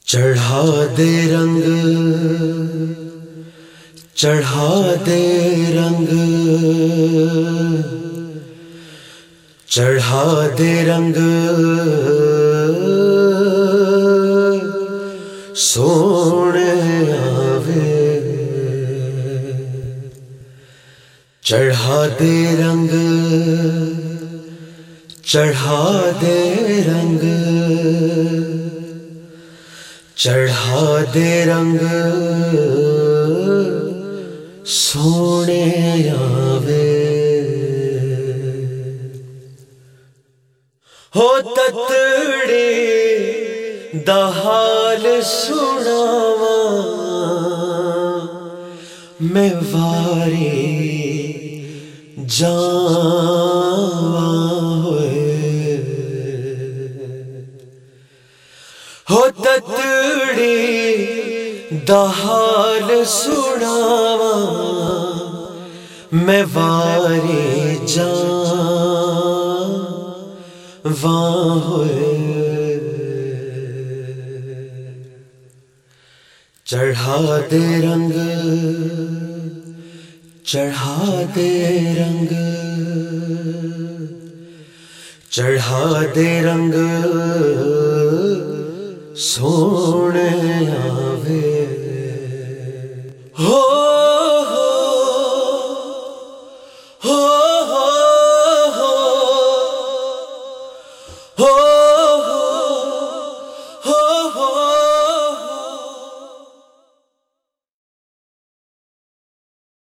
چڑھا دے رنگ، چڑھا دے رنگ، چڑھا دے رنگ، سونے آوے، چڑھا دے رنگ، چڑھا دے رنگ، چڑھا دے رنگ، سونے آوے، ہو تتڑی دا حال سناواں میں واری جاواں ہوئے، ہو تتڑی دا حال سناواں میں واری جاواں ہوئے، چڑھا دے رنگ، چڑھا دے رنگ، چڑھا دے رنگ، سونے آوے،